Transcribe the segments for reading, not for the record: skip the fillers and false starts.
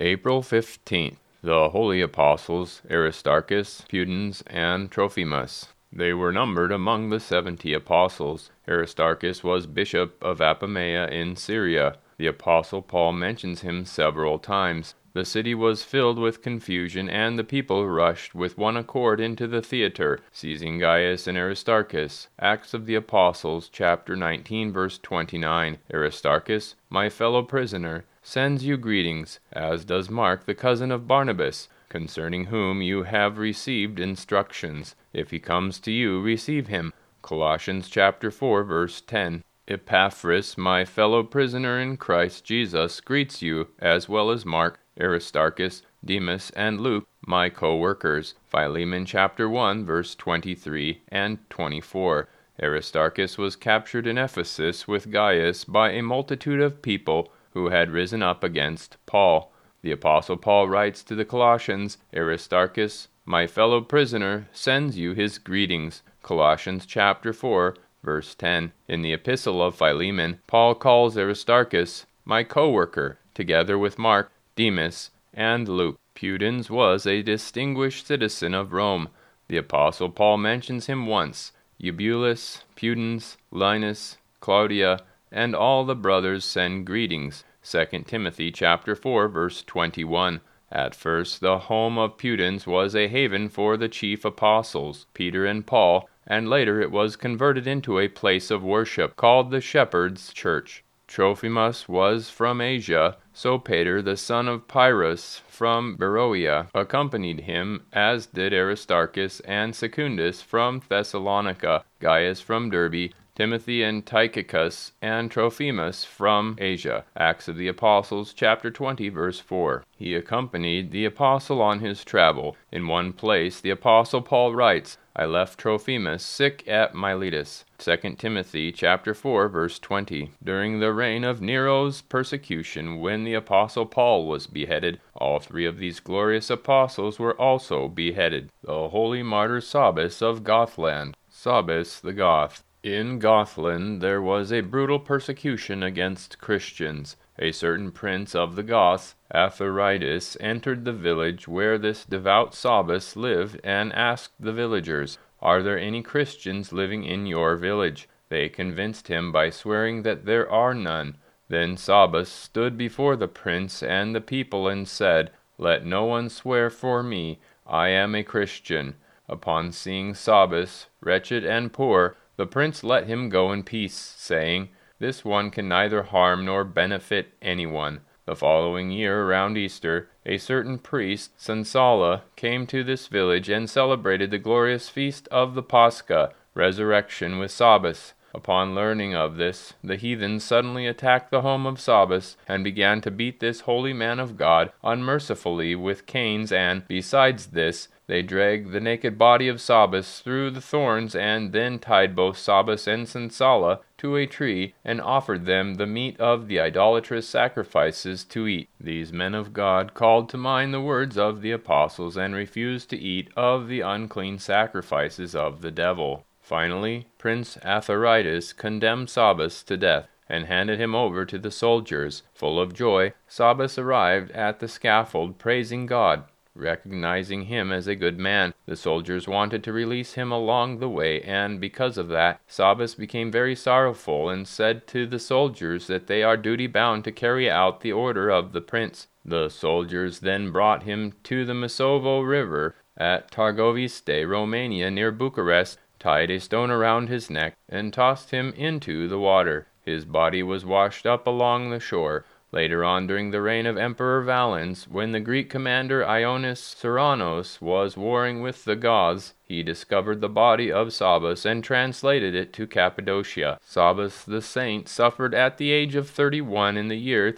April 15th. The holy apostles Aristarchus, Pudens, and Trophimus. They were numbered among the 70 apostles. Aristarchus was bishop of Apamea in Syria. The apostle Paul mentions him several times. The city was filled with confusion, and the people rushed with one accord into the theater, seizing Gaius and Aristarchus. Acts of the Apostles, chapter 19, verse 29. Aristarchus, my fellow prisoner, sends you greetings, as does Mark, the cousin of Barnabas, concerning whom you have received instructions. If he comes to you, receive him. Colossians chapter 4, verse 10. Epaphras, my fellow prisoner in Christ Jesus, greets you, as well as Mark, Aristarchus, Demas, and Luke, my co-workers. Philemon chapter 1, verse 23 and 24. Aristarchus was captured in Ephesus with Gaius by a multitude of people who had risen up against Paul. The apostle Paul writes to the Colossians, Aristarchus, my fellow prisoner, sends you his greetings. Colossians chapter 4, verse 10. In the epistle of Philemon, Paul calls Aristarchus my co-worker, together with Mark, Demas, and Luke. Pudens was a distinguished citizen of Rome. The apostle Paul mentions him once. Eubulus, Pudens, Linus, Claudia, and all the brothers send greetings. 2 Timothy chapter 4, verse 21. At first the home of Pudens was a haven for the chief apostles, Peter and Paul, and later it was converted into a place of worship called the Shepherd's Church. Trophimus was from Asia. Sopater, the son of Pyrrhus, from Beroea, accompanied him, as did Aristarchus and Secundus from Thessalonica, Gaius from Derbe, Timothy and Tychicus, and Trophimus from Asia. Acts of the Apostles, chapter 20, verse 4. He accompanied the apostle on his travel. In one place, the apostle Paul writes, I left Trophimus sick at Miletus. 2 Timothy chapter 4, verse 20. During the reign of Nero's persecution, when the apostle Paul was beheaded, all three of these glorious apostles were also beheaded. The holy martyr Sabas of Gothland. Sabas the Goth. In Gothland there was a brutal persecution against Christians. A certain prince of the Goths, Atharides, entered the village where this devout Sabas lived and asked the villagers, Are there any Christians living in your village? They convinced him by swearing that there are none. Then Sabas stood before the prince and the people and said, Let no one swear for me, I am a Christian. Upon seeing Sabas, wretched and poor, the prince let him go in peace, saying, This one can neither harm nor benefit anyone. The following year, around Easter, a certain priest, Sansala, came to this village and celebrated the glorious feast of the Pascha, resurrection with Sabas. Upon learning of this, the heathens suddenly attacked the home of Sabas and began to beat this holy man of God unmercifully with canes, and, besides this, they dragged the naked body of Sabas through the thorns, and then tied both Sabas and Sansala to a tree, and offered them the meat of the idolatrous sacrifices to eat. These men of God called to mind the words of the apostles, and refused to eat of the unclean sacrifices of the devil. Finally, Prince Atharides condemned Sabas to death, and handed him over to the soldiers. Full of joy, Sabas arrived at the scaffold, praising God. Recognizing him as a good man, the soldiers wanted to release him along the way, and because of that, Sabas became very sorrowful and said to the soldiers that they are duty-bound to carry out the order of the prince. The soldiers then brought him to the Mesovo River at Targoviste, Romania, near Bucharest, tied a stone around his neck, and tossed him into the water. His body was washed up along the shore. Later on, during the reign of Emperor Valens, when the Greek commander Ioannis Cyranous was warring with the Goths, he discovered the body of Sabas and translated it to Cappadocia. Sabas the saint suffered at the age of 31 in the year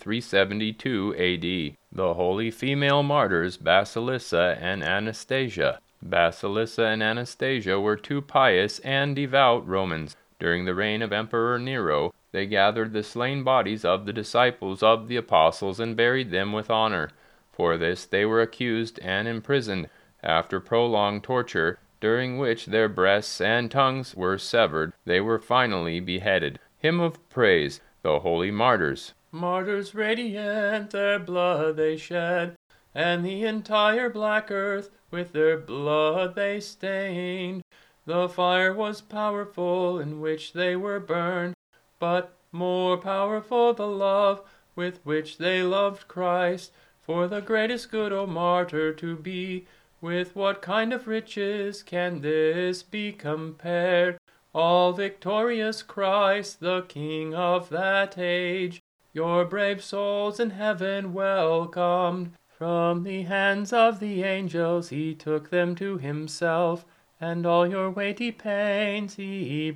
372 A.D. The holy female martyrs Basilissa and Anastasia. Basilissa and Anastasia were two pious and devout Romans. During the reign of Emperor Nero, they gathered the slain bodies of the disciples of the apostles and buried them with honor. For this they were accused and imprisoned. After prolonged torture, during which their breasts and tongues were severed, they were finally beheaded. Hymn of Praise, the Holy Martyrs. Martyrs radiant, their blood they shed, and the entire black earth with their blood they stained. The fire was powerful in which they were burned, but more powerful the love with which they loved Christ. For the greatest good, O martyr, to be, with what kind of riches can this be compared? All victorious Christ, the King of that age, your brave souls in heaven welcomed. From the hands of the angels he took them to himself, and all your weighty pains he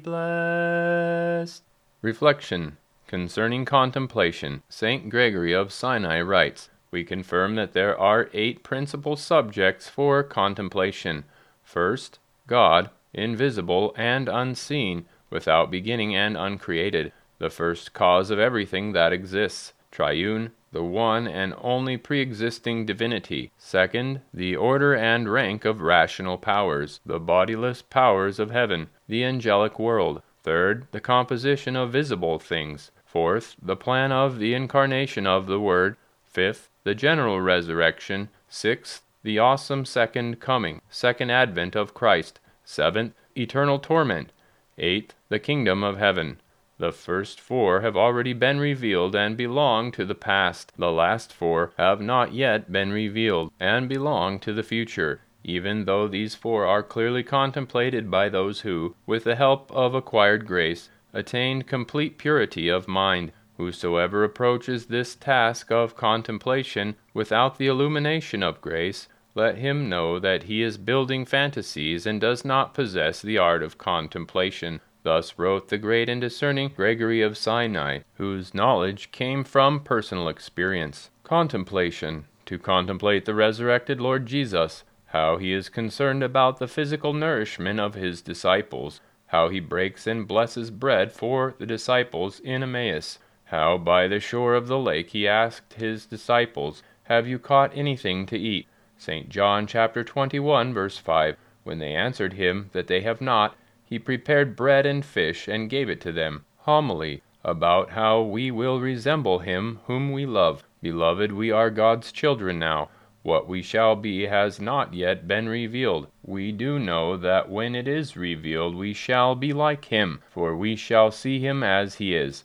blessed. Reflection. Concerning contemplation, St. Gregory of Sinai writes, "We confirm that there are 8 principal subjects for contemplation. First, God, invisible and unseen, without beginning and uncreated, the first cause of everything that exists, triune, the one and only pre-existing divinity. Second, the order and rank of rational powers, the bodiless powers of heaven, the angelic world. Third, the composition of visible things. Fourth, the plan of the incarnation of the Word. Fifth, the general resurrection. Sixth, the awesome second coming, second advent of Christ. Seventh, eternal torment. Eighth, the kingdom of heaven." The first 4 have already been revealed and belong to the past. The last 4 have not yet been revealed and belong to the future, even though these 4 are clearly contemplated by those who, with the help of acquired grace, attained complete purity of mind. Whosoever approaches this task of contemplation without the illumination of grace, let him know that he is building fantasies and does not possess the art of contemplation. Thus wrote the great and discerning Gregory of Sinai, whose knowledge came from personal experience. Contemplation. To contemplate the resurrected Lord Jesus, how he is concerned about the physical nourishment of his disciples, how he breaks and blesses bread for the disciples in Emmaus, how by the shore of the lake he asked his disciples, "Have you caught anything to eat?" St. John chapter 21, verse 5. When they answered him that they have not, he prepared bread and fish and gave it to them. Homily about how we will resemble him whom we love. Beloved, we are God's children now. What we shall be has not yet been revealed. We do know that when it is revealed we shall be like him, for we shall see him as he is.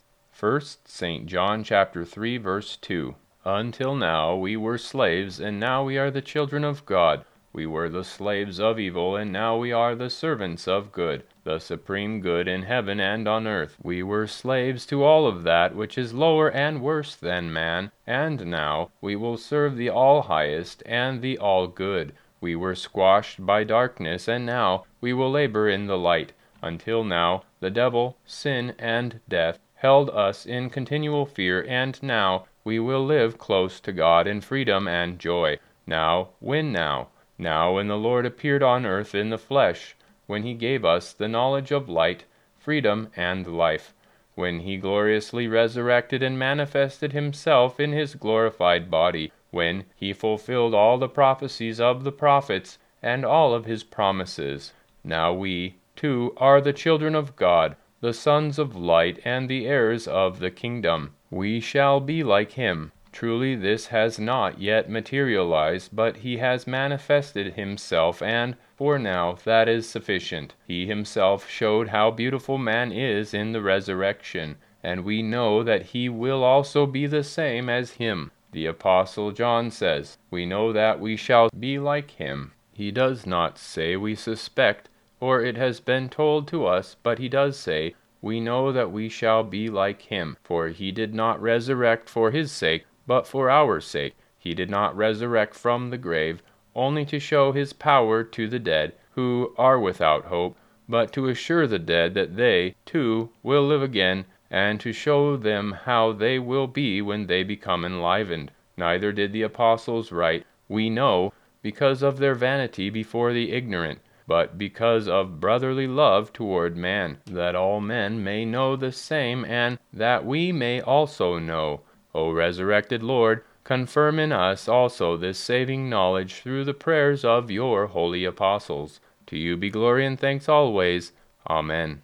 1 St. John chapter 3, verse 2. Until now we were slaves, and now we are the children of God. We were the slaves of evil, and now we are the servants of good, the supreme good in heaven and on earth. We were slaves to all of that which is lower and worse than man, and now we will serve the all-highest and the all-good. We were squashed by darkness, and now we will labor in the light. Until now, the devil, sin, and death held us in continual fear, and now we will live close to God in freedom and joy. Now, when now? Now when the Lord appeared on earth in the flesh, when he gave us the knowledge of light, freedom, and life, when he gloriously resurrected and manifested himself in his glorified body, when he fulfilled all the prophecies of the prophets and all of his promises. Now we, too, are the children of God, the sons of light, and the heirs of the kingdom. We shall be like him. Truly this has not yet materialized, but he has manifested himself, and for now that is sufficient. He himself showed how beautiful man is in the resurrection, and we know that he will also be the same as him. The Apostle John says, "We know that we shall be like him." He does not say we suspect, or it has been told to us, but he does say, "We know that we shall be like him," for he did not resurrect for his sake, but for our sake. He did not resurrect from the grave, only to show his power to the dead, who are without hope, but to assure the dead that they, too, will live again, and to show them how they will be when they become enlivened. Neither did the apostles write, "We know," because of their vanity before the ignorant, but because of brotherly love toward man, that all men may know the same, and that we may also know. O resurrected Lord, confirm in us also this saving knowledge through the prayers of your holy apostles. To you be glory and thanks always. Amen.